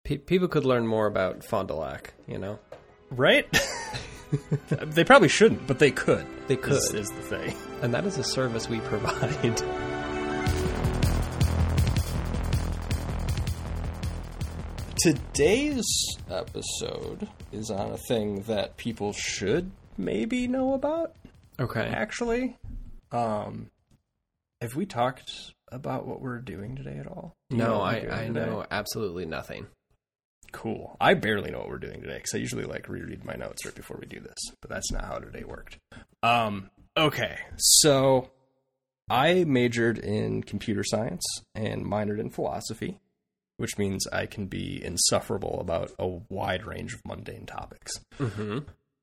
People could learn more about Fond du Lac, you know? Right? They probably shouldn't, but they could. They could. Is the thing. And that is a service we provide. Today's episode is on a thing that people should maybe know about. Okay. Actually, have we talked about what we're doing today at all? No, I know absolutely nothing. Cool. I barely know what we're doing today because I usually reread my notes right before we do this, but that's not how today worked. Okay, so I majored in computer science and minored in philosophy, which means I can be insufferable about a wide range of mundane topics. Mm-hmm.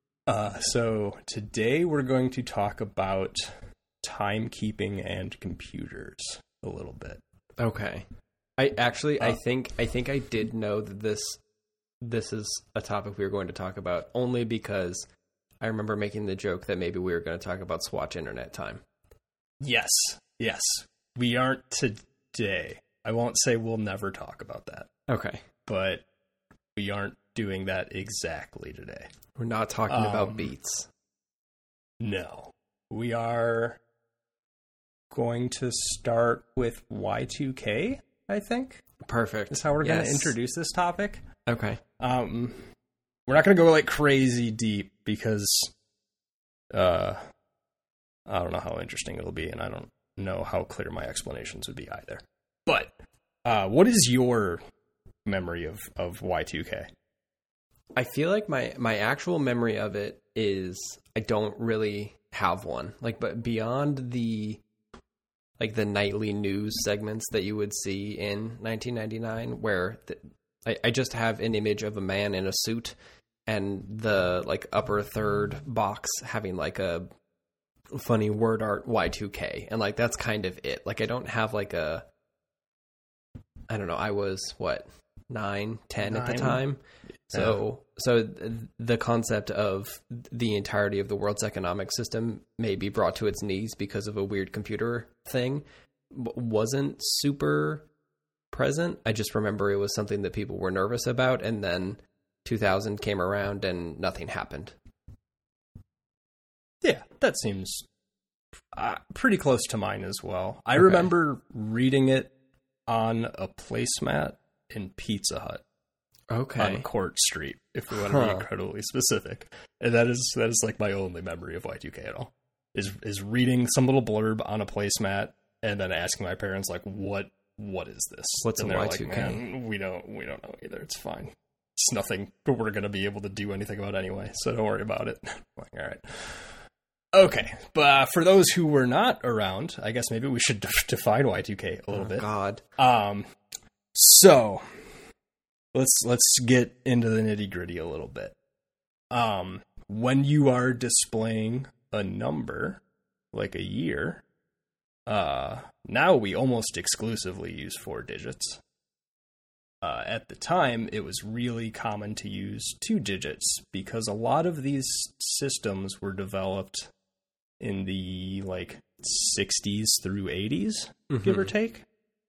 So today we're going to talk about timekeeping and computers a little bit. Okay. I think I did know that this is a topic we were going to talk about only because I remember making the joke that maybe we were going to talk about Swatch Internet Time. Yes. We aren't today. I won't say we'll never talk about that. Okay. But we aren't doing that exactly today. We're not talking about beats. No. We are going to start with Y2K, I think. Perfect. That's how we're going to introduce this topic. Okay. We're not going to go crazy deep because I don't know how interesting it'll be, and I don't know how clear my explanations would be either. But what is your memory of Y2K? I feel like my actual memory of it is I don't really have one. But beyond the nightly news segments that you would see in 1999, where I just have an image of a man in a suit and the upper third box having a funny word art Y2K, and that's kind of it. I don't have I don't know, I was 9, 10 at the time. So the concept of the entirety of the world's economic system may be brought to its knees because of a weird computer thing wasn't super present. I just remember it was something that people were nervous about, and then 2000 came around and nothing happened. Yeah, that seems pretty close to mine as well. I remember reading it on a placemat in Pizza Hut. Okay. On Court Street, if we want to be incredibly specific. And that is my only memory of Y2K at all. Is reading some little blurb on a placemat and then asking my parents what is this? What's and a Y2K? Man, we don't know either. It's fine. It's nothing we're going to be able to do anything about anyway, so don't worry about it. All right. Okay, but for those who were not around, I guess maybe we should define Y2K a little bit. God. So let's get into the nitty-gritty a little bit. When you are displaying a number, like a year, now we almost exclusively use 4 digits. At the time, it was really common to use 2 digits because a lot of these systems were developed in the 60s through 80s, give or take.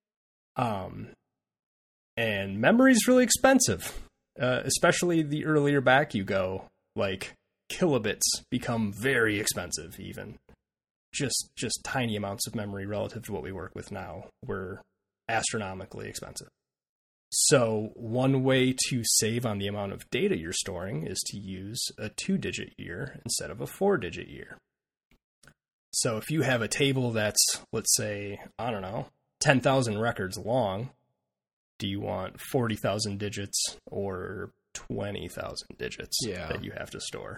And memory's really expensive, especially the earlier back you go. Kilobits become very expensive, even. Just tiny amounts of memory relative to what we work with now were astronomically expensive. So one way to save on the amount of data you're storing is to use a 2-digit year instead of a 4-digit year. So if you have a table that's, let's say, 10,000 records long, do you want 40,000 digits or 20,000 digits that you have to store?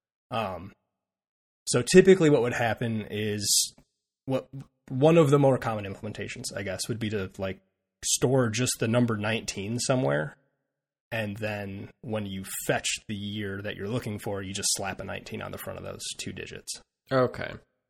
So typically what would happen is one of the more common implementations, I guess, would be to store just the number 19 somewhere. And then when you fetch the year that you're looking for, you just slap a 19 on the front of those 2 digits. Okay.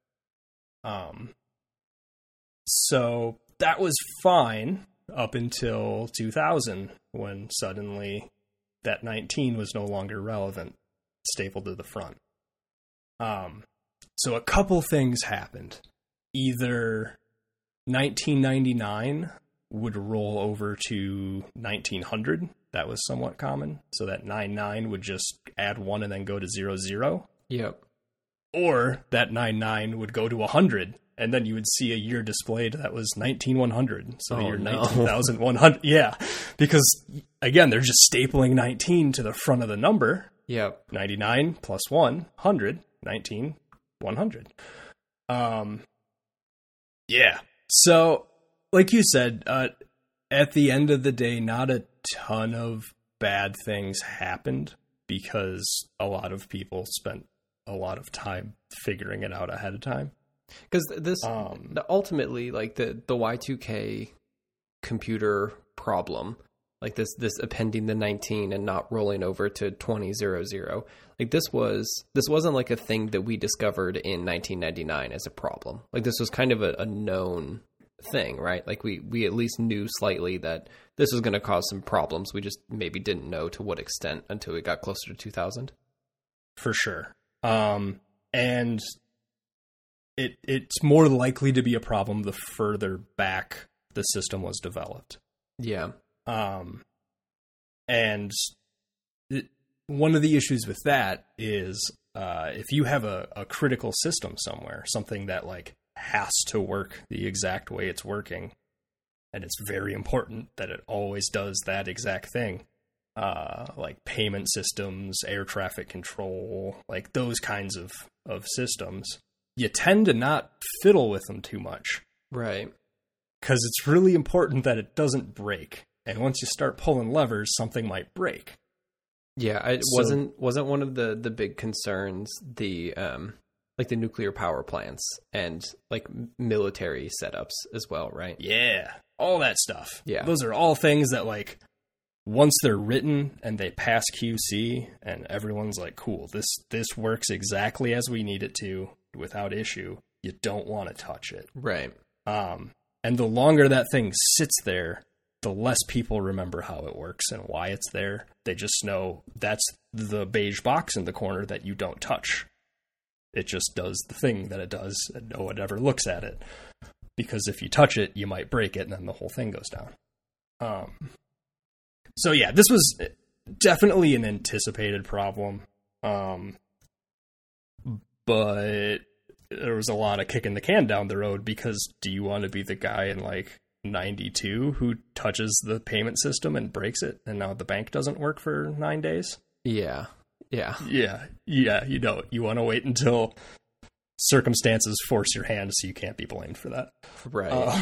So that was fine up until 2000, when suddenly that 19 was no longer relevant, stapled to the front. So a couple things happened. Either 1999 would roll over to 1900 that was somewhat common. So that 99 would just add 1 and then go to 00. Yep. Or that 99 would go to 100, and then you would see a year displayed that was 19100. So the year 19,100. Yeah. Because, again, they're just stapling 19 to the front of the number. Yep. 99 plus 1, 100, 19, 100. Yeah. So, like you said, at the end of the day, not a ton of bad things happened because a lot of people spent a lot of time figuring it out ahead of time. Because this, ultimately, like the Y2K computer problem, like this appending the 19 and not rolling over to 2000, like this wasn't like a thing that we discovered in 1999 as a problem. Like this was kind of a known thing, right? Like we at least knew slightly that this was going to cause some problems. We just maybe didn't know to what extent until we got closer to 2000. For sure. And it's more likely to be a problem the further back the system was developed. Yeah. And one of the issues with that is if you have a critical system somewhere, something that like has to work the exact way it's working, and it's very important that it always does that exact thing, like payment systems, air traffic control, like those kinds of systems, you tend to not fiddle with them too much. Right. Because it's really important that it doesn't break. And once you start pulling levers, something might break. Yeah, it wasn't one of the big concerns, the like the nuclear power plants and like military setups as well, right? Yeah, all that stuff. Yeah. Those are all things that like once they're written and they pass QC and everyone's like, cool, this works exactly as we need it to without issue, you don't want to touch it. Right. And the longer that thing sits there, the less people remember how it works and why it's there. They just know that's the beige box in the corner that you don't touch. It just does the thing that it does, and no one ever looks at it. Because if you touch it, you might break it, and then the whole thing goes down. So yeah, this was definitely an anticipated problem. But there was a lot of kicking the can down the road, because do you want to be the guy in like 92 who touches the payment system and breaks it, and now the bank doesn't work for 9 days? Yeah. You don't. You want to wait until circumstances force your hand so you can't be blamed for that. Right.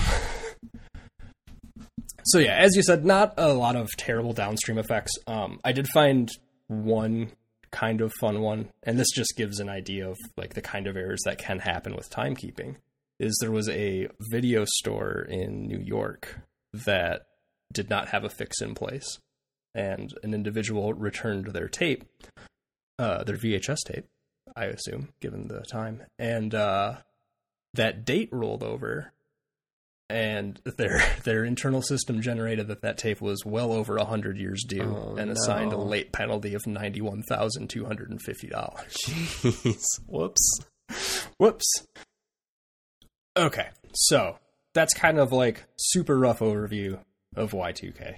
So yeah, as you said, not a lot of terrible downstream effects. I did find one kind of fun one, and this just gives an idea of like the kind of errors that can happen with timekeeping. Is there was a video store in New York that did not have a fix in place, and an individual returned their tape, their VHS tape, I assume, given the time, and that date rolled over, and their internal system generated that tape was well over 100 years due, and assigned a late penalty of $91,250. Jeez. Whoops. Okay, so that's kind of like super rough overview of Y2K.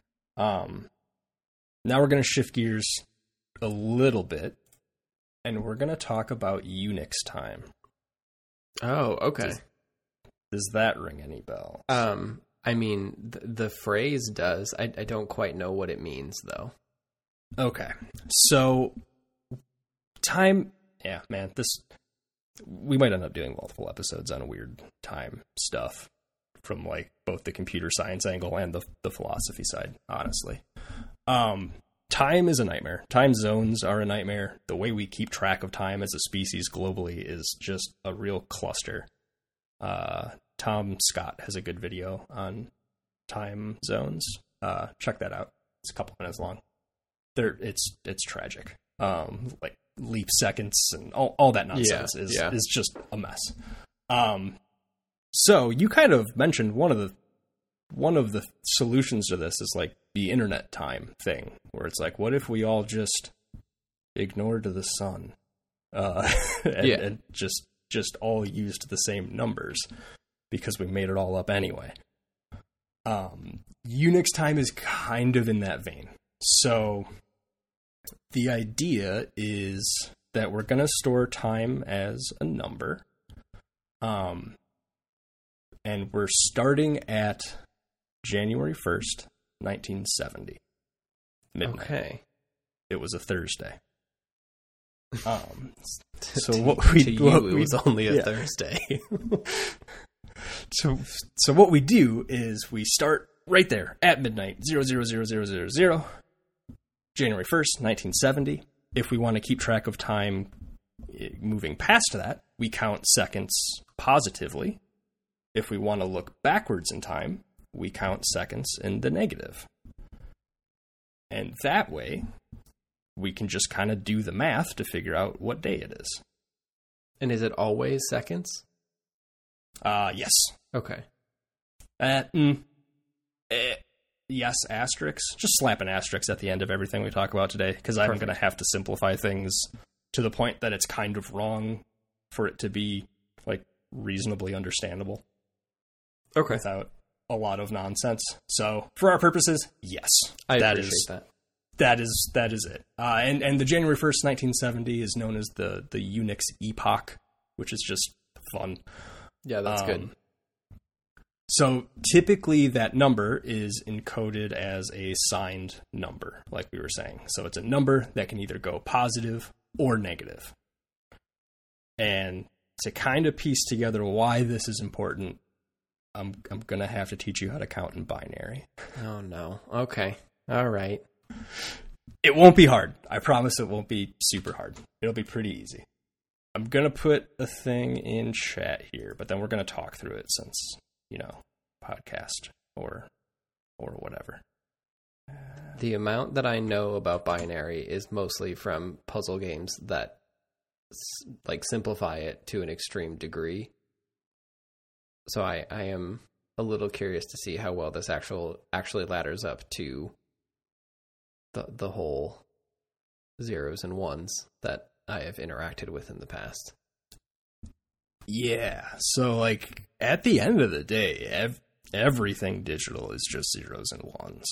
Now we're going to shift gears a little bit, and we're going to talk about Unix time. Oh, okay. Does that ring any bells? I mean, the phrase does. I don't quite know what it means, though. Okay. So, time... Yeah, man, we might end up doing multiple episodes on weird time stuff from, like, both the computer science angle and the philosophy side, honestly. Time is a nightmare. Time zones are a nightmare. The way we keep track of time as a species globally is just a real cluster. Tom Scott has a good video on time zones. Check that out. It's a couple minutes long. It's tragic. Like leap seconds and all that nonsense is just a mess. So you kind of mentioned one of the solutions to this is like the internet time thing, where it's like, what if we all just ignored the sun, and just all used the same numbers because we made it all up anyway. Unix time is kind of in that vein. So the idea is that we're going to store time as a number. And we're starting at January 1st, 1970. Midnight. Okay. It was a Thursday. So To what we you, it was only a Thursday. So what we do is we start right there at midnight, 000000, January 1st, 1970. If we want to keep track of time moving past that, we count seconds positively. If we want to look backwards in time, we count seconds in the negative. And that way, we can just kind of do the math to figure out what day it is. And is it always seconds? Yes. Okay. Yes, asterisks. Just slap an asterisk at the end of everything we talk about today, because I'm going to have to simplify things to the point that it's kind of wrong for it to be like reasonably understandable. Okay. Without a lot of nonsense. So, for our purposes, yes. I appreciate that. That is it. And the January 1st, 1970 is known as the Unix epoch, which is just fun. Yeah, that's good. So typically that number is encoded as a signed number, like we were saying. So it's a number that can either go positive or negative. And to kind of piece together why this is important, I'm going to have to teach you how to count in binary. Oh, no. Okay. All right. It won't be hard. I promise it won't be super hard. It'll be pretty easy. I'm going to put a thing in chat here, but then we're going to talk through it since, podcast or whatever. The amount that I know about binary is mostly from puzzle games that simplify it to an extreme degree. So I am a little curious to see how well this actually ladders up to the whole zeros and ones that I have interacted with in the past. Yeah, so at the end of the day, everything digital is just zeros and ones.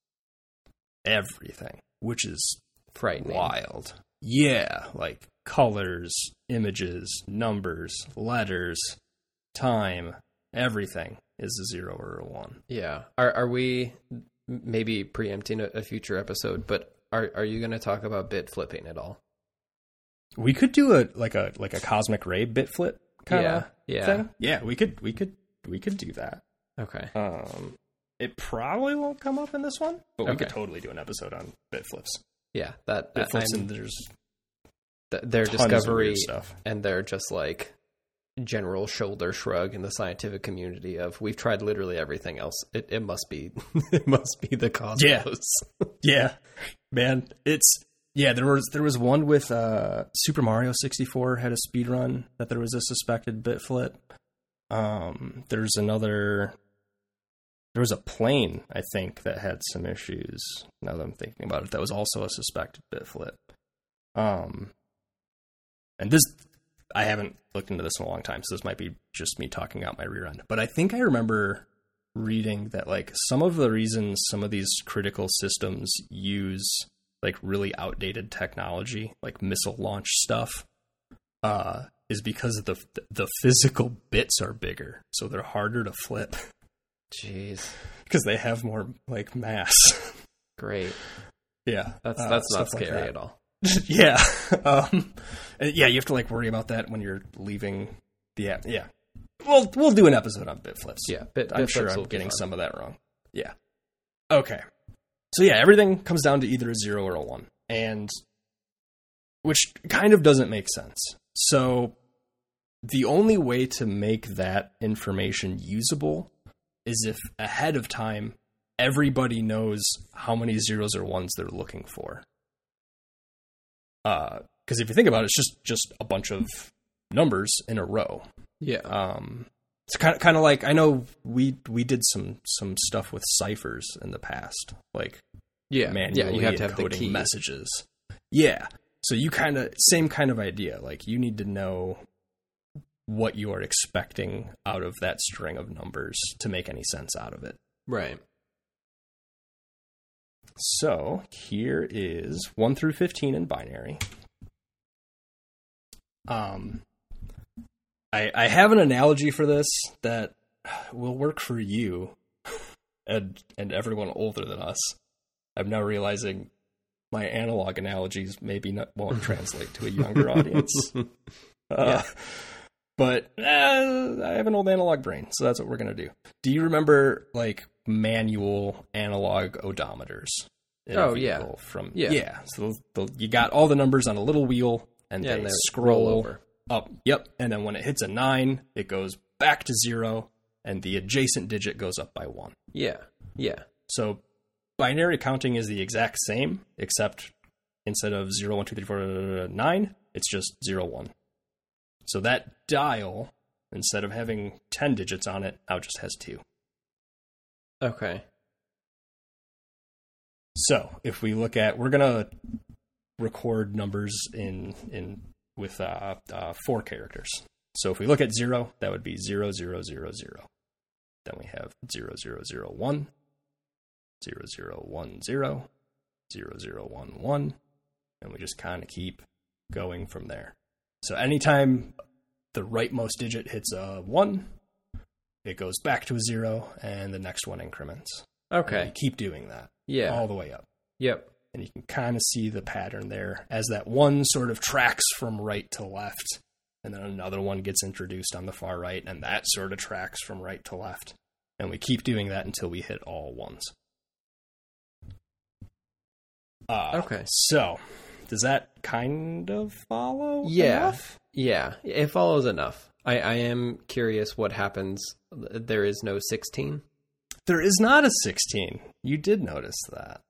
Everything, which is frightening. Wild. Yeah, like colors, images, numbers, letters, time, everything is a 0 or a 1. Yeah. Are we maybe preempting a future episode, but are you going to talk about bit flipping at all? We could do a cosmic ray bit flip kind of thing. Yeah, we could do that. Okay. It probably won't come up in this one, but we could totally do an episode on bit flips. Yeah, bit flips, and there's their discovery stuff, and they're just like general shoulder shrug in the scientific community of we've tried literally everything else. It must be the cosmos. Yeah, man, there was one with Super Mario 64 had a speed run that there was a suspected bit flip. There's another. There was a plane, I think, that had some issues. Now that I'm thinking about it, that was also a suspected bit flip. And this, I haven't looked into this in a long time, so this might be just me talking out my rear end. But I think I remember reading that, some of the reasons some of these critical systems use, really outdated technology, like missile launch stuff, is because the physical bits are bigger, so they're harder to flip. Jeez. Because they have more, mass. Great. Yeah. That's not scary at all. Yeah. Yeah, you have to, worry about that when you're leaving the app. Yeah. We'll do an episode on bit flips. Yeah. I'm sure I'm getting some of that wrong. Yeah. Okay. So, yeah, everything comes down to either a 0 or a 1. And which kind of doesn't make sense. So, the only way to make that information usable is if ahead of time everybody knows how many zeros or ones they're looking for. Because if you think about it, it's just a bunch of numbers in a row. Yeah. It's kind of like, I know we did some stuff with ciphers in the past, manually you have to have the encoding key. messages. Yeah. So you same kind of idea. You need to know what you are expecting out of that string of numbers to make any sense out of it. Right. So here is 1 through 15 in binary. I have an analogy for this that will work for you and everyone older than us. I'm now realizing my analog analogies maybe won't translate to a younger audience. But I have an old analog brain, so that's what we're going to do. Do you remember, like, manual analog odometers? Oh, yeah. So you got all the numbers on a little wheel, and they scroll over up. Yep. And then when it hits a 9, it goes back to 0, and the adjacent digit goes up by 1. Yeah. So binary counting is the exact same, except instead of 0, 1, 2, 3, 4, 9, it's just 0, 1. So that dial, instead of having 10 digits on it, now just has 2. Okay. So if we look at, we're going to record numbers with 4 characters. So if we look at 0, that would be 0, 0, 0, 0. Then we have 0, 0, 0, 1, 0, 0, 1, 0, 0, 0, 1, 1, and we just kind of keep going from there. So anytime the rightmost digit hits a 1, it goes back to a 0, and the next one increments. Okay. And you keep doing that. Yeah. All the way up. Yep. And you can kind of see the pattern there as that one sort of tracks from right to left, and then another one gets introduced on the far right, and that sort of tracks from right to left. And we keep doing that until we hit all 1s. Okay. So, does that kind of follow? Yeah. Enough? Yeah. It follows enough. I am curious what happens. There is no 16? There is not a 16. You did notice that.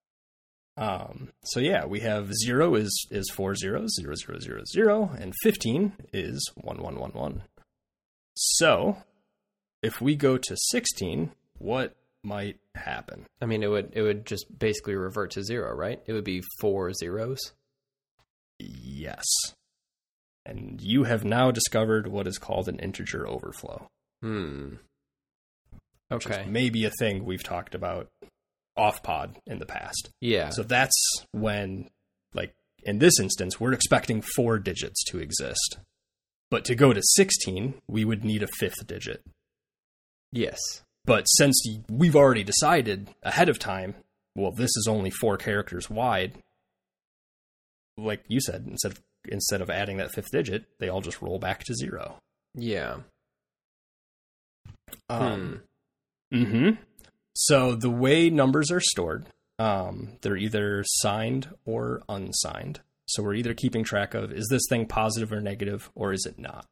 So yeah, we have 0 is 4 zeros, 0, 0, 0, 0, and 15 is 1, 1, 1, 1. So, if we go to 16, what might happen? I mean, it would just basically revert to 0, right? It would be 4 zeros. Yes. And you have now discovered what is called an integer overflow. Okay. Which is maybe a thing we've talked about off pod in the past. Yeah. So that's when, like, in this instance, we're expecting 4 digits to exist. But to go to 16, we would need a 5th digit. Yes. But since we've already decided ahead of time, well, this is only 4 characters wide, like you said, instead of adding that 5th digit, they all just roll back to 0. Yeah. So the way numbers are stored, they're either signed or unsigned. So we're either keeping track of, is this thing positive or negative, or is it not?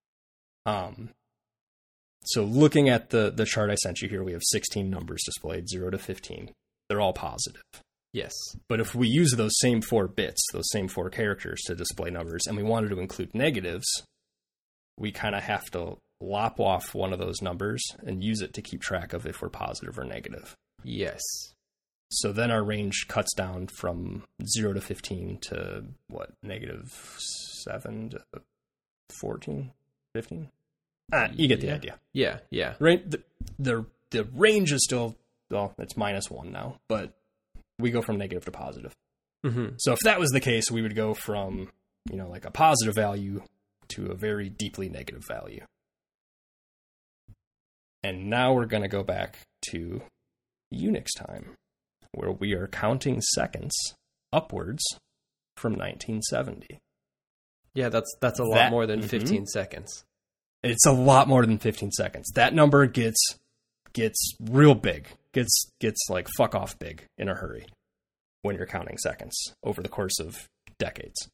So looking at the chart I sent you here, we have 16 numbers displayed, 0 to 15. They're all positive. Yes. But if we use those same 4 bits, those same 4 characters to display numbers, and we wanted to include negatives, we kind of have to lop off one of those numbers and use it to keep track of if we're positive or negative. Yes. So then our range cuts down from 0 to 15 to, what, -7 to 14, 15? You get the idea. Yeah. The range is still, well, it's -1 now, but we go from negative to positive. Mm-hmm. So if that was the case, we would go from, like a positive value to a very deeply negative value. And now we're going to go back to Unix time, where we are counting seconds upwards from 1970. Yeah, that's a lot more than 15 seconds. It's a lot more than 15 seconds. That number gets real big. Gets like fuck off big in a hurry when you're counting seconds over the course of decades.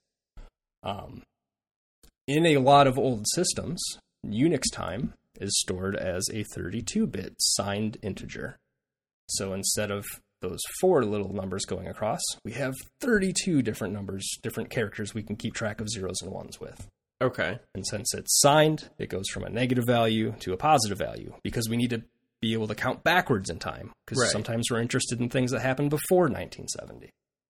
In a lot of old systems, Unix time is stored as a 32-bit signed integer. So instead of those 4 little numbers going across, we have 32 different numbers, different characters we can keep track of zeros and ones with. Okay. And since it's signed, it goes from a negative value to a positive value, because we need to be able to count backwards in time, because sometimes we're interested in things that happened before 1970.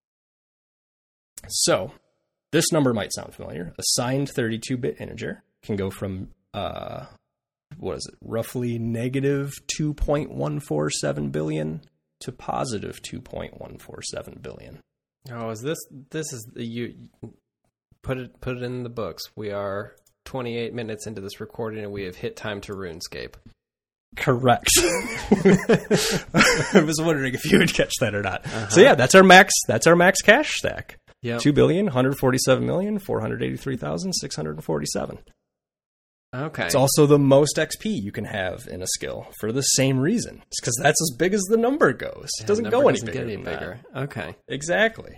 So, this number might sound familiar. A signed 32-bit integer can go from, roughly -2.147 billion to positive 2.147 billion. Oh, is this is you put it in the books. We are 28 minutes into this recording and we have hit time to RuneScape. Correct. I was wondering if you would catch that or not. So yeah, that's our max cash stack. Yep. 2,147,483,647. Okay. It's also the most XP you can have in a skill for the same reason. It's because that's as big as the number goes. It doesn't go any bigger than that. Okay. Exactly.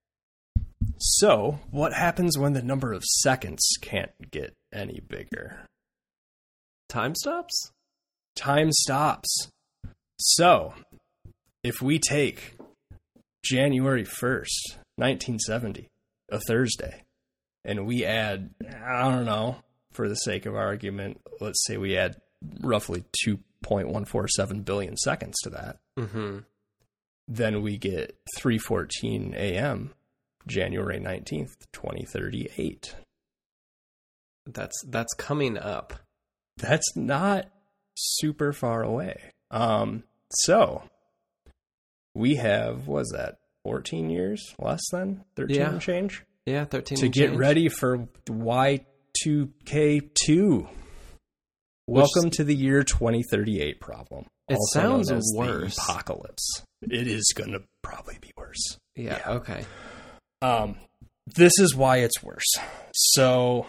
So, what happens when the number of seconds can't get any bigger? Time stops? Time stops. So, if we take January 1st, 1970, a Thursday, and we add, I don't know, for the sake of argument, let's say we add roughly 2.147 billion seconds to that, then we get 3:14 a.m., January 19th, 2038. That's coming up. That's not super far away. So we have, what's that, 14 years? Less than 13 and change? Yeah, 13 to and get change. ready for Y2K2. Welcome to the year 2038 problem. It also sounds known as worse. The apocalypse. It is going to probably be worse. Yeah, okay. This is why it's worse. So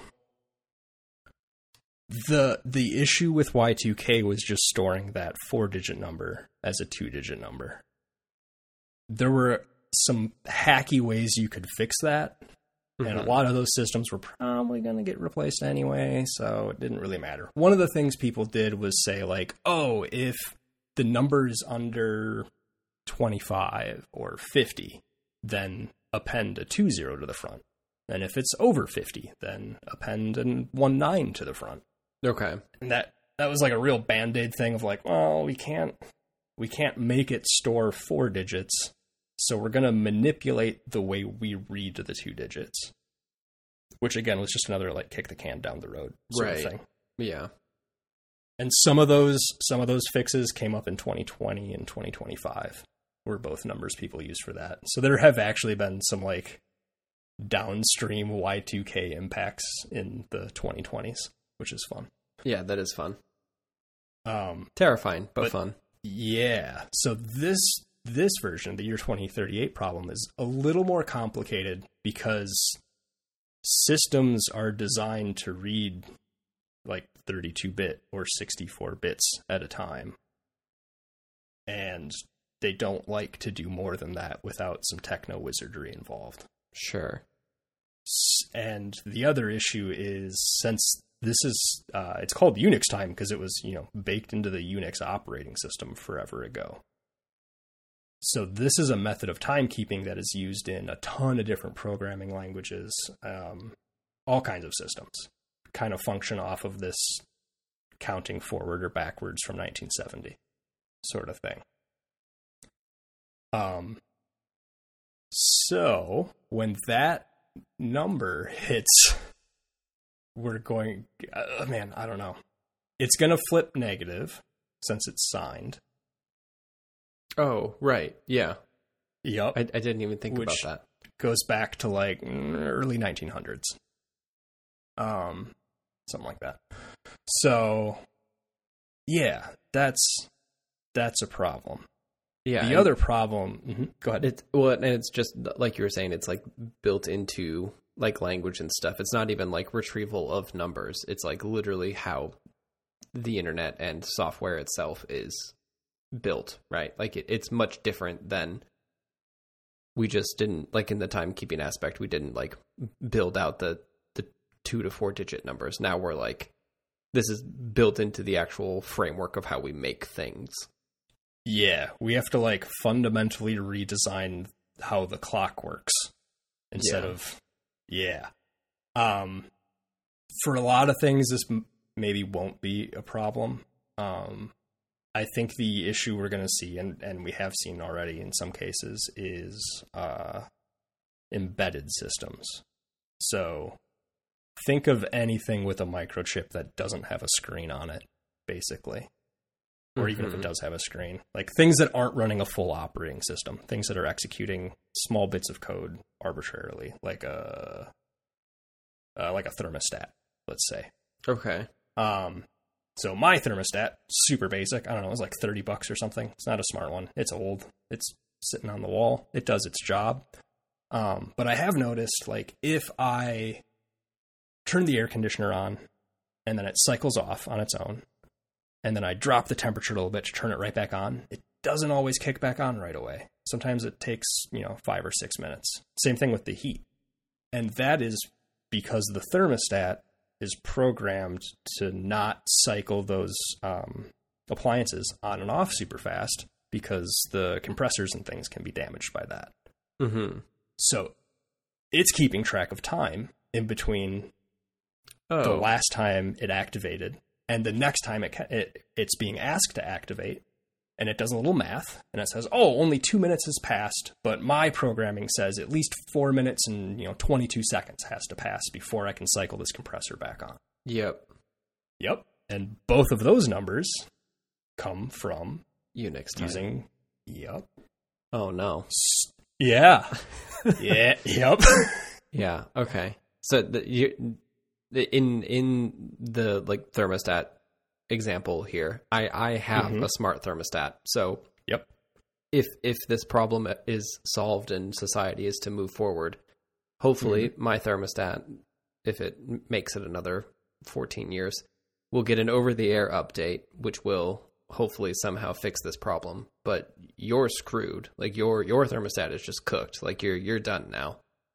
the issue with Y2K was just storing that 4-digit number as a 2-digit number. There were some hacky ways you could fix that, and a lot of those systems were probably going to get replaced anyway, so it didn't really matter. One of the things people did was say, like, oh, if the number is under 25 or 50, then append a 20 to the front. And if it's over 50, then append a 19 to the front. Okay. And that was like a real Band-Aid thing of like, well, we can't make it store 4 digits, so we're going to manipulate the way we read the 2 digits. Which again was just another like kick the can down the road sort of thing. Yeah. And some of those fixes came up in 2020 and 2025. Were both numbers people use for that. So there have actually been some like downstream Y2K impacts in the 2020s, which is fun. Yeah, that is fun. Terrifying, but fun. Yeah. So this version, the year 2038 problem, is a little more complicated because systems are designed to read like 32-bit or 64 bits at a time. And they don't like to do more than that without some techno wizardry involved. Sure. And the other issue is, since this is, it's called Unix time because it was, baked into the Unix operating system forever ago. So this is a method of timekeeping that is used in a ton of different programming languages, all kinds of systems, kind of function off of this counting forward or backwards from 1970 sort of thing. So when that number hits, we're going, I don't know. It's going to flip negative since it's signed. Oh, right. Yeah. Yep. I didn't even think about that. Goes back to like early 1900s. Something like that. So yeah, that's a problem. Yeah. The other problem, go ahead. And it's just like you were saying, it's like built into like language and stuff. It's not even like retrieval of numbers. It's like literally how the internet and software itself is built, right? Like it's much different than, we just didn't, like in the timekeeping aspect, we didn't like build out the 2 to 4 digit numbers. Now we're like, this is built into the actual framework of how we make things. Yeah, we have to like fundamentally redesign how the clock works instead of, for a lot of things, this maybe won't be a problem. I think the issue we're going to see, and we have seen already in some cases, is embedded systems. So think of anything with a microchip that doesn't have a screen on it, basically. or even if it does have a screen. Like things that aren't running a full operating system, things that are executing small bits of code arbitrarily, like a thermostat, let's say. Okay. So my thermostat, super basic. I don't know, it was like $30 or something. It's not a smart one. It's old. It's sitting on the wall. It does its job. But I have noticed, like, if I turn the air conditioner on and then it cycles off on its own, and then I drop the temperature a little bit to turn it right back on, it doesn't always kick back on right away. Sometimes it takes, 5 or 6 minutes. Same thing with the heat. And that is because the thermostat is programmed to not cycle those appliances on and off super fast because the compressors and things can be damaged by that. Mm-hmm. So it's keeping track of time in between the last time it activated and the next time it's being asked to activate. And it does a little math, and it says, only 2 minutes has passed, but my programming says at least 4 minutes and 22 seconds has to pass before I can cycle this compressor back on. Yep. And both of those numbers come from Unix time. Using, yep. Oh, no. Yeah. Yeah, yep. Yeah, okay. So in the like thermostat example here, I have a smart thermostat. So yep, if this problem is solved and society is to move forward, hopefully my thermostat, if it makes it another 14 years, will get an over-the-air update, which will hopefully somehow fix this problem. But you're screwed. Like your thermostat is just cooked. Like you're done now.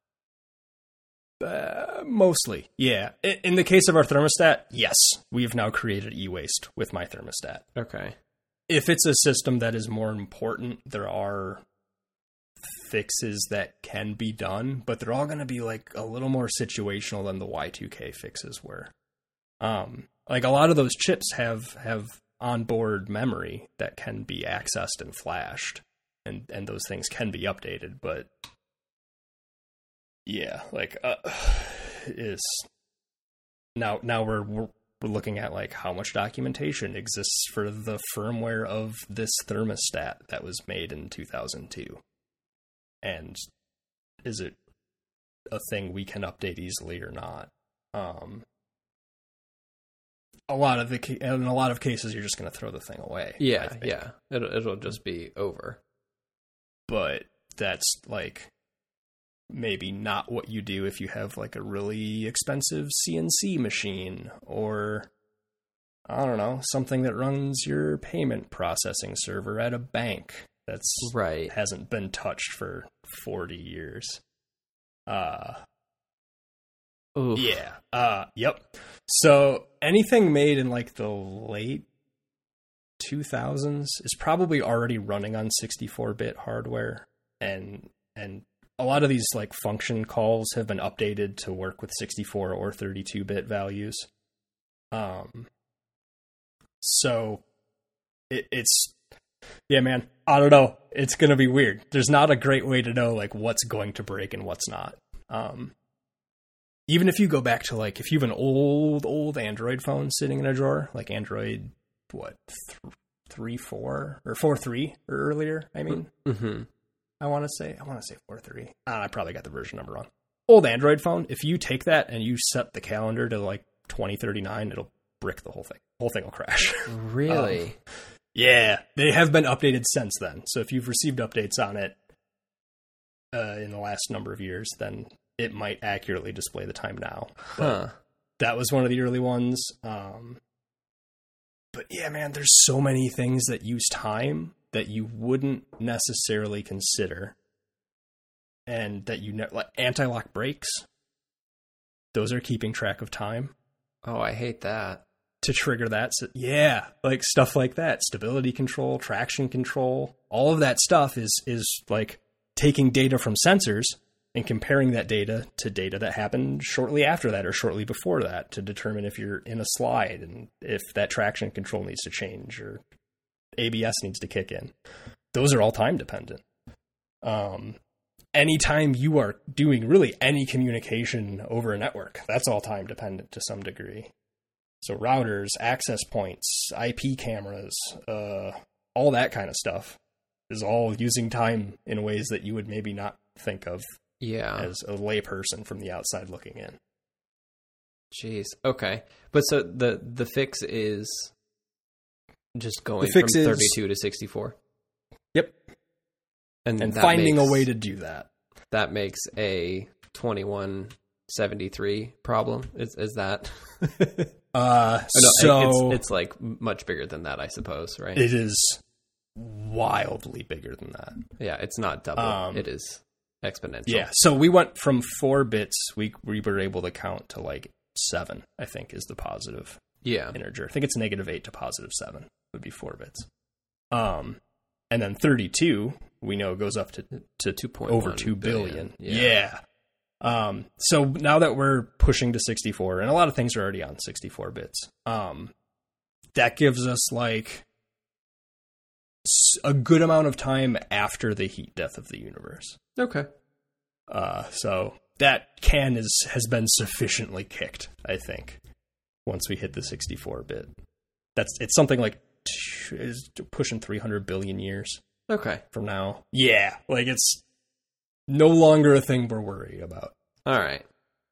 Mostly, yeah. In the case of our thermostat, yes, we have now created e-waste with my thermostat. Okay. If it's a system that is more important, there are fixes that can be done, but they're all going to be like a little more situational than the Y2K fixes were. Like a lot of those chips have onboard memory that can be accessed and flashed, and those things can be updated, but yeah, like is now we're looking at like how much documentation exists for the firmware of this thermostat that was made in 2002, and is it a thing we can update easily or not? In a lot of cases, you're just going to throw the thing away. Yeah, yeah, it'll just be over. But that's like maybe not what you do if you have like a really expensive CNC machine or, I don't know, something that runs your payment processing server at a bank that's right. Hasn't been touched for 40 years. Yep. So anything made in like the late 2000s is probably already running on 64-bit hardware, and a lot of these like function calls have been updated to work with 64 or 32-bit values. So it's yeah, man, I don't know. It's going to be weird. There's not a great way to know like what's going to break and what's not. Even if you go back to like, if you have an old Android phone sitting in a drawer, like Android, 3.4 or 4.3 or earlier, I mean, I want to say 4.3. I probably got the version number wrong. Old Android phone, if you take that and you set the calendar to like 2039, it'll brick the whole thing. The whole thing will crash. Really? Yeah, they have been updated since then. So if you've received updates on it in the last number of years, then it might accurately display the time now. But that was one of the early ones. But yeah, man, there's so many things that use time that you wouldn't necessarily consider. And that like anti-lock brakes, those are keeping track of time. Oh, I hate that. To trigger that. So, yeah, like stuff like that. Stability control, traction control, all of that stuff is like taking data from sensors and comparing that data to data that happened shortly after that or shortly before that to determine if you're in a slide and if that traction control needs to change or ABS needs to kick in. Those are all time dependent. Anytime you are doing really any communication over a network, that's all time dependent to some degree. So routers, access points, IP cameras, all that kind of stuff is all using time in ways that you would maybe not think of as a layperson from the outside looking in. Jeez. Okay. But so the fix is just going from 32 to 64. Yep. And finding a way to do that. That makes a 2173 problem. Is that? It's like much bigger than that, I suppose, right? It is wildly bigger than that. Yeah, it's not double. It is exponential. Yeah, so we went from 4 bits. We were able to count to like 7, I think, is the positive integer. I think it's -8 to +7 would be 4 bits. And then 32, we know goes up to 2.1 over 2 billion. Yeah. So now that we're pushing to 64, and a lot of things are already on 64 bits, that gives us like a good amount of time after the heat death of the universe. Okay. So that can has been sufficiently kicked, I think, once we hit the 64-bit. It's something like is pushing 300 billion years. Okay. From now. Yeah, like it's no longer a thing we're worried about. All right.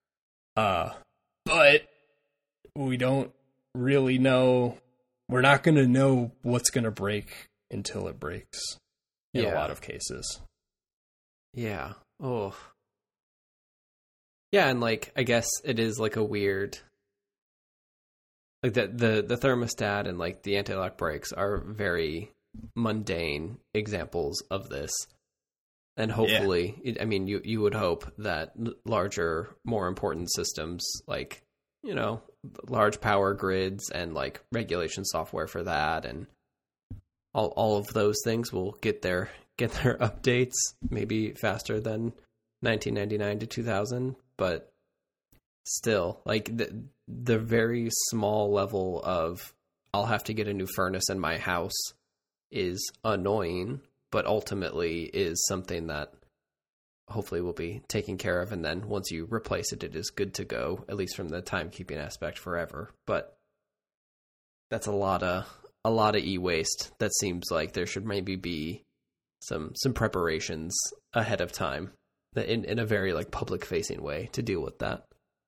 But we don't really know. We're not going to know what's going to break until it breaks in a lot of cases. Yeah. Oh. Yeah, and like I guess it is like a weird, like the thermostat and like the anti-lock brakes are very mundane examples of this. And hopefully, I mean, you would hope that larger, more important systems like, you know, large power grids and like regulation software for that and all of those things will get their updates maybe faster than 1999 to 2000, but still, like the very small level of I'll have to get a new furnace in my house is annoying, but ultimately is something that hopefully will be taken care of. And then once you replace it, it is good to go, at least from the timekeeping aspect forever. But that's a lot of e-waste. That seems like there should maybe be some preparations ahead of time in a very like public facing way to deal with that.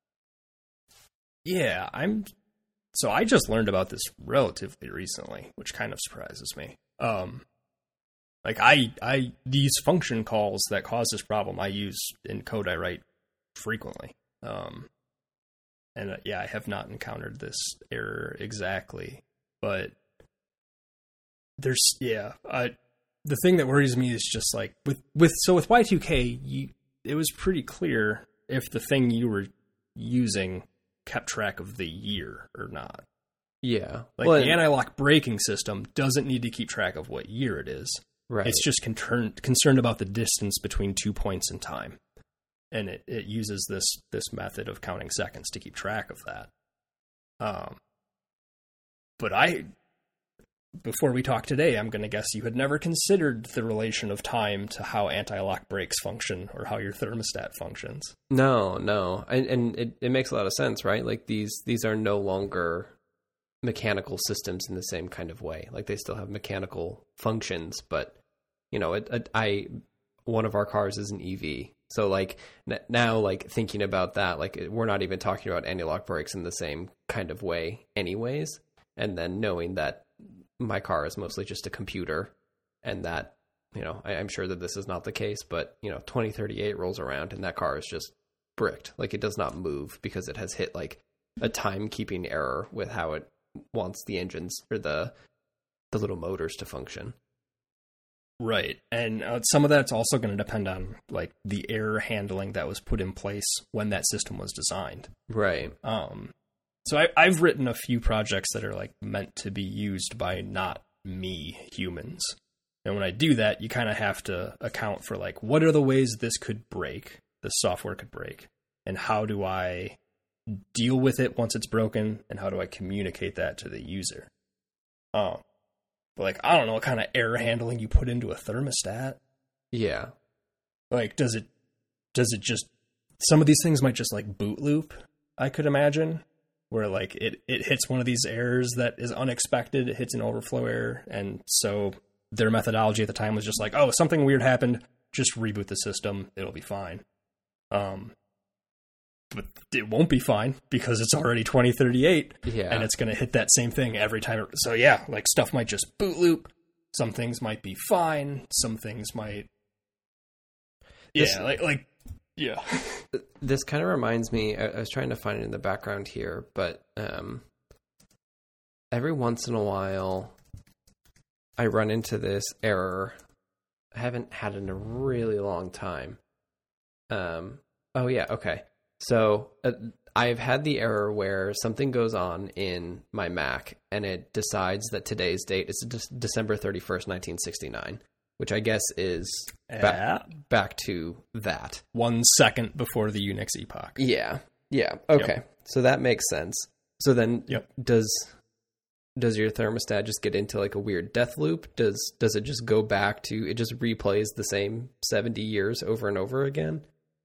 Yeah, so I just learned about this relatively recently, which kind of surprises me. Like I these function calls that cause this problem I use in code I write frequently. And I have not encountered this error exactly, but there's the thing that worries me is just like with Y2K, it was pretty clear if the thing you were using kept track of the year or not. Yeah. Like the anti-lock braking system doesn't need to keep track of what year it is. Right. It's just concerned about the distance between 2 points in time. And it uses this method of counting seconds to keep track of that. But before we talk today, I'm going to guess you had never considered the relation of time to how anti-lock brakes function or how your thermostat functions. No. And it makes a lot of sense, right? Like these are no longer mechanical systems in the same kind of way. Like they still have mechanical functions, but you know, one of our cars is an EV. So like now, like thinking about that, like we're not even talking about anti-lock brakes in the same kind of way anyways. And then knowing that my car is mostly just a computer and that, you know, I'm sure that this is not the case, but you know, 2038 rolls around and that car is just bricked. Like it does not move because it has hit like a timekeeping error with how it wants the engines or the little motors to function. Right. And some of that's also going to depend on like the error handling that was put in place when that system was designed. Right. So I've written a few projects that are like meant to be used by not me humans. And when I do that, you kind of have to account for like, what are the ways this could break, this software could break, and how do I deal with it once it's broken, and how do I communicate that to the user? But like, I don't know what kind of error handling you put into a thermostat. Yeah. Like, does it just, some of these things might just like boot loop, I could imagine. where like it hits one of these errors that is unexpected. It hits an overflow error. And so their methodology at the time was just like, oh, something weird happened. Just reboot the system. It'll be fine. But it won't be fine because it's already 2038 and it's going to hit that same thing every time. So yeah, like stuff might just boot loop. Some things might be fine. Some things might. Yeah. Yeah. This kind of reminds me, I was trying to find it in the background here, but every once in a while I run into this error. I haven't had it in a really long time. Oh yeah. Okay. So I've had the error where something goes on in my Mac and it decides that today's date is December 31st, 1969, which I guess is back to that. 1 second before the Unix epoch. Yeah. Yeah. Okay. Yep. So that makes sense. So then does your thermostat just get into like a weird death loop? Does it just go back to, it just replays the same 70 years over and over again?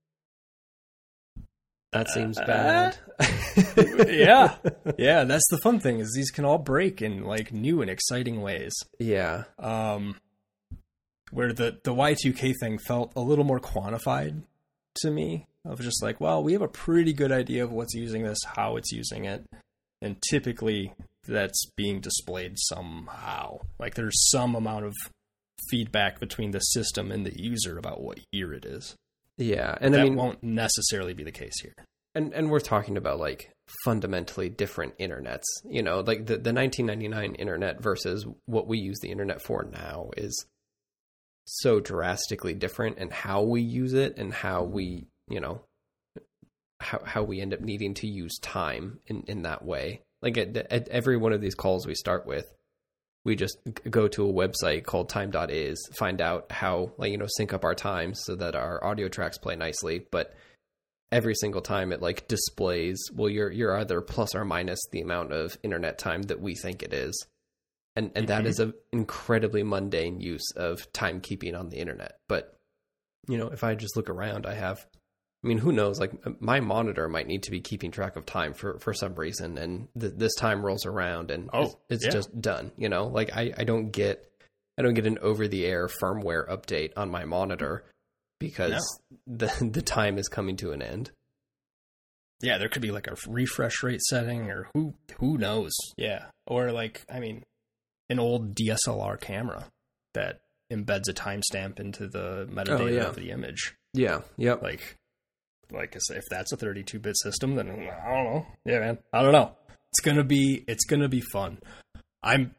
That seems bad. Yeah. Yeah, that's the fun thing is these can all break in like new and exciting ways. Yeah. Where the Y2K thing felt a little more quantified to me. Of just like, well, we have a pretty good idea of what's using this, how it's using it. And typically that's being displayed somehow. Like there's some amount of feedback between the system and the user about what year it is. Yeah, and that I mean, won't necessarily be the case here. And we're talking about like fundamentally different internets. You know, like the 1999 internet versus what we use the internet for now is so drastically different, and how we use it and how we, you know, how we end up needing to use time in that way. Like at every one of these calls we start with, we just go to a website called time.is, find out how, like, you know, sync up our times so that our audio tracks play nicely. But every single time it like displays, well, you're either plus or minus the amount of internet time that we think it is. And that is an incredibly mundane use of timekeeping on the internet. But, you know, if I just look around, I mean, who knows? Like my monitor might need to be keeping track of time for some reason, and this time rolls around and it's just done. You know, like I don't get an over the air firmware update on my monitor because the time is coming to an end. Yeah, there could be like a refresh rate setting, or who knows? Yeah, or like, I mean, an old DSLR camera that embeds a timestamp into the metadata of the image. Yeah. Yep. Like I say, if that's a 32-bit system, then I don't know. Yeah, man, I don't know. It's gonna be fun. I'm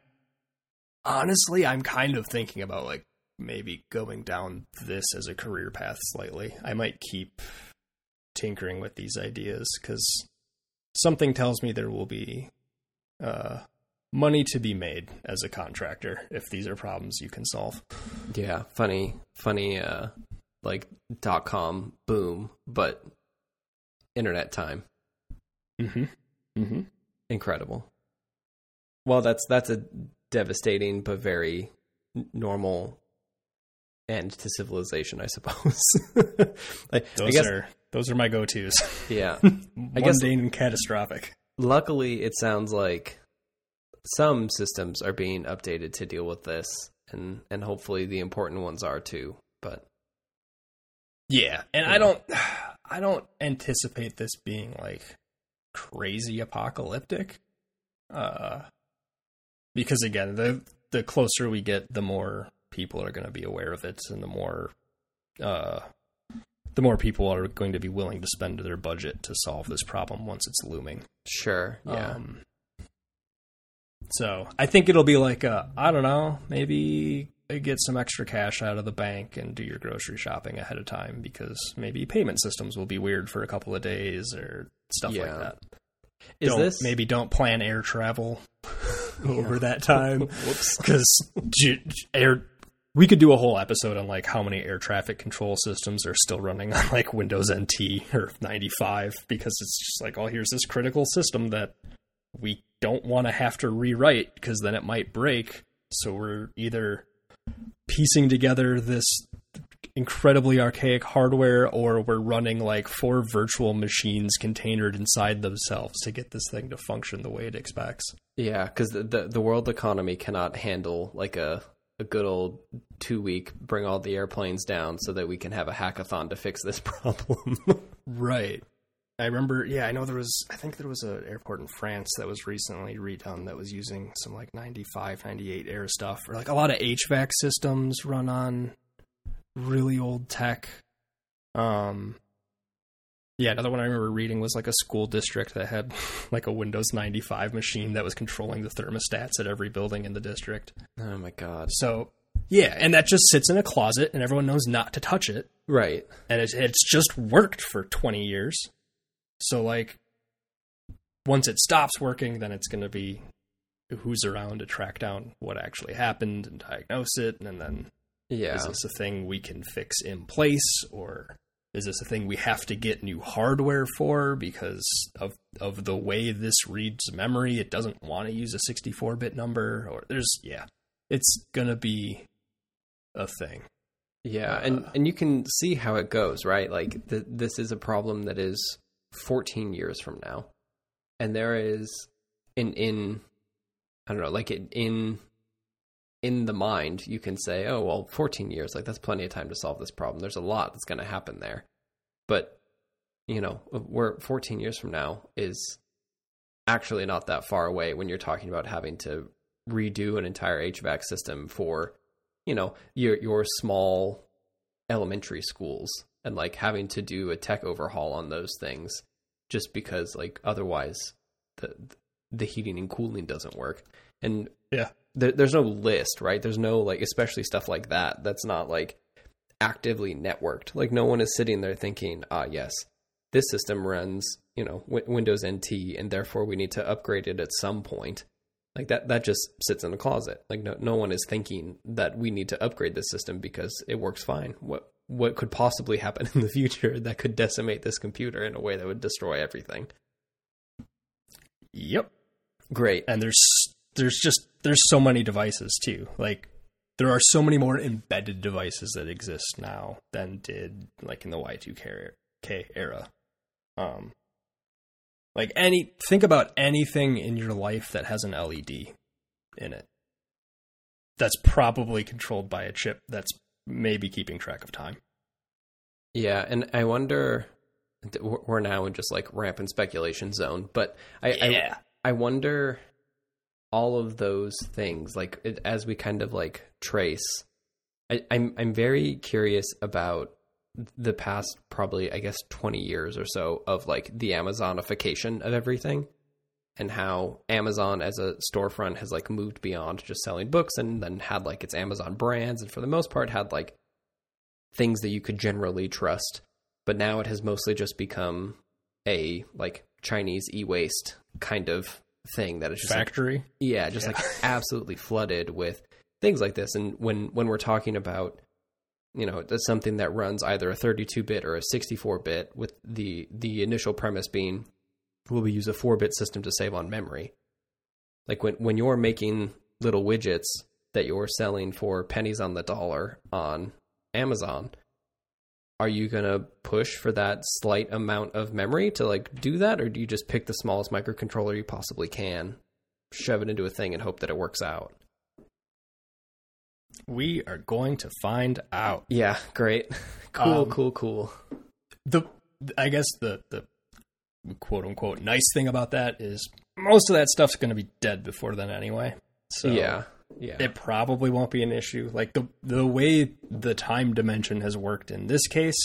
kind of thinking about like maybe going down this as a career path slightly. I might keep tinkering with these ideas because something tells me there will be money to be made as a contractor if these are problems you can solve. Yeah, funny. Like .com boom, but internet time. Incredible. Well, that's a devastating but very normal end to civilization, I suppose. Those are my go-tos. Yeah, mundane and catastrophic. Luckily, it sounds like some systems are being updated to deal with this, and hopefully the important ones are too. But yeah, and I don't anticipate this being like crazy apocalyptic. Because again, the closer we get, the more people are going to be aware of it, and the more people are going to be willing to spend their budget to solve this problem once it's looming. Sure. Yeah. So I think it'll be like I don't know, maybe get some extra cash out of the bank and do your grocery shopping ahead of time, because maybe payment systems will be weird for a couple of days or stuff like that. Maybe don't plan air travel over that time. Whoops. Because we could do a whole episode on like how many air traffic control systems are still running on like Windows NT or 95, because it's just like, oh, here's this critical system that we don't want to have to rewrite because then it might break. So we're either piecing together this incredibly archaic hardware, or we're running like 4 virtual machines containered inside themselves to get this thing to function the way it expects. Yeah, because the world economy cannot handle like a good old 2-week bring all the airplanes down so that we can have a hackathon to fix this problem. Right. I remember, I think there was an airport in France that was recently redone that was using some like 95, 98 air stuff, or like a lot of HVAC systems run on really old tech. Another one I remember reading was like a school district that had like a Windows 95 machine that was controlling the thermostats at every building in the district. Oh my God. So, yeah, and that just sits in a closet and everyone knows not to touch it. Right. And it's just worked for 20 years. So, like, once it stops working, then it's going to be who's around to track down what actually happened and diagnose it. And then, is this a thing we can fix in place, or is this a thing we have to get new hardware for because of the way this reads memory? It doesn't want to use a 64-bit number, or it's going to be a thing. Yeah, and you can see how it goes, right? Like, this is a problem that is 14 years from now, and there is in I don't know, like in the mind, you can say, oh well, 14 years, like that's plenty of time to solve this problem. There's a lot that's going to happen there, but we're 14 years from now is actually not that far away when you're talking about having to redo an entire HVAC system for your small elementary schools, and like having to do a tech overhaul on those things just because like otherwise the heating and cooling doesn't work. And there's no list, right? There's no, like, especially stuff like that that's not like actively networked. Like no one is sitting there thinking, yes, this system runs Windows NT and therefore we need to upgrade it at some point. Like that just sits in the closet. Like no one is thinking that we need to upgrade this system because it works fine. What could possibly happen in the future that could decimate this computer in a way that would destroy everything? Yep. Great. And there's so many devices too. Like there are so many more embedded devices that exist now than did like in the Y2K era. Think about anything in your life that has an LED in it. That's probably controlled by a chip that's maybe keeping track of time. Yeah, and I wonder, we're now in just like rampant speculation zone, but I wonder all of those things, like as we kind of like trace, I'm very curious about the past probably, I guess, 20 years or so of like the Amazonification of everything, and how Amazon as a storefront has like moved beyond just selling books and then had like its Amazon brands, and for the most part had like things that you could generally trust. But now it has mostly just become a like Chinese e-waste kind of thing that is just factory. Like, like absolutely flooded with things like this. And when we're talking about, that's something that runs either a 32-bit or a 64-bit, with the initial premise being, will we use a 4-bit system to save on memory? Like when you're making little widgets that you're selling for pennies on the dollar on Amazon, are you going to push for that slight amount of memory to like do that? Or do you just pick the smallest microcontroller you possibly can, shove it into a thing and hope that it works out? We are going to find out. Yeah, great. Cool. I guess the quote unquote nice thing about that is most of that stuff's going to be dead before then anyway. So yeah. It probably won't be an issue. Like the way the time dimension has worked in this case,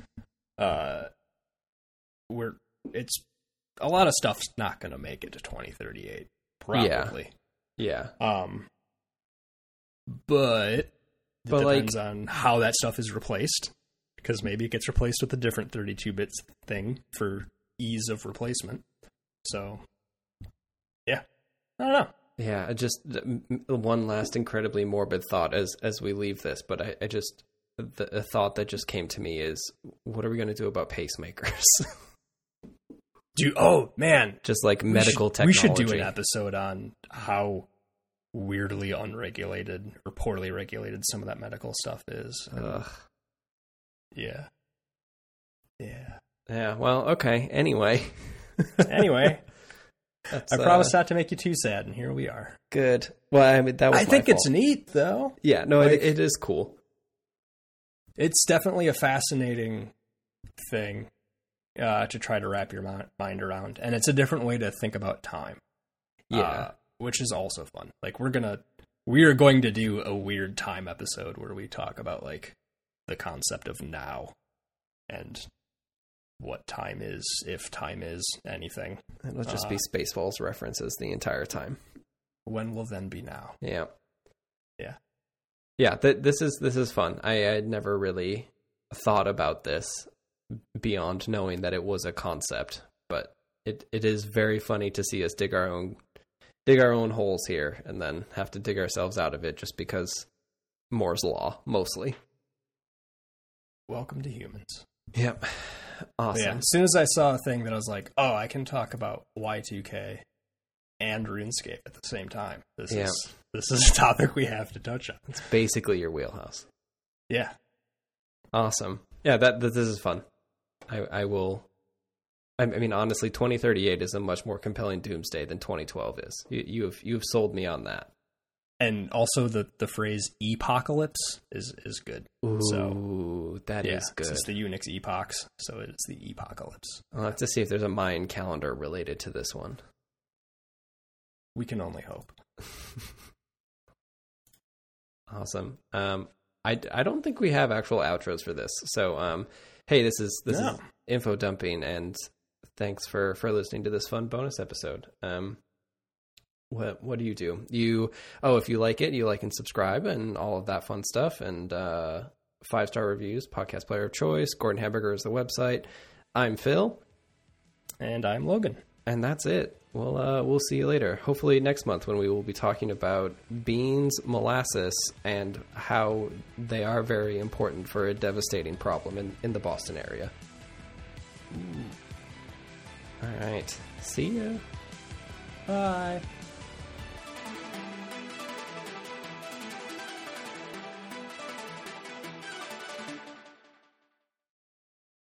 it's a lot of stuff's not going to make it to 2038. Probably. Yeah. But it depends on how that stuff is replaced, because maybe it gets replaced with a different 32-bit thing for ease of replacement. So, yeah, I don't know. Yeah, just one last incredibly morbid thought as we leave this, but I just, the thought that just came to me is, what are we going to do about pacemakers? Oh man, just like medical technology. We should do an episode on how weirdly unregulated or poorly regulated some of that medical stuff is. Yeah. Yeah. Yeah, well, okay. Anyway. Anyway, I promised not to make you too sad, and here we are. Good. Well, I mean, that was I think my it's fault. neat, though. Yeah, no, Like, it is cool. It's definitely a fascinating thing to try to wrap your mind around, and it's a different way to think about time. Yeah. Which is also fun. Like, we are going to do a weird time episode where we talk about, like, the concept of now and what time is, if time is anything. It'll just be Spaceballs references the entire time. When will then be now? Yeah. Yeah. Yeah, this is fun. I had never really thought about this beyond knowing that it was a concept, but it is very funny to see us dig our own holes here and then have to dig ourselves out of it just because Moore's law, mostly. Welcome to humans. Yep. Awesome. Yeah, as soon as I saw a thing that I was like, oh, I can talk about Y2K and RuneScape at the same time. This is a topic we have to touch on. It's basically your wheelhouse. Yeah. Awesome. Yeah, this is fun. I mean, honestly, 2038 is a much more compelling doomsday than 2012 is. You've sold me on that. And also the phrase epocalypse is good. Ooh, so, that is good. It's the Unix epochs, so it's the epocalypse. I'll have to see if there's a Mayan calendar related to this one. We can only hope. Awesome. I don't think we have actual outros for this. So, hey, this is info dumping, and thanks for listening to this fun bonus episode. What do you do? If you like it, you like and subscribe and all of that fun stuff, and 5-star reviews, podcast player of choice. Gordon Hamburger is the website. I'm Phil. And I'm Logan. And that's it. We'll see you later. Hopefully next month when we will be talking about beans, molasses, and how they are very important for a devastating problem in the Boston area. All right. See ya. Bye.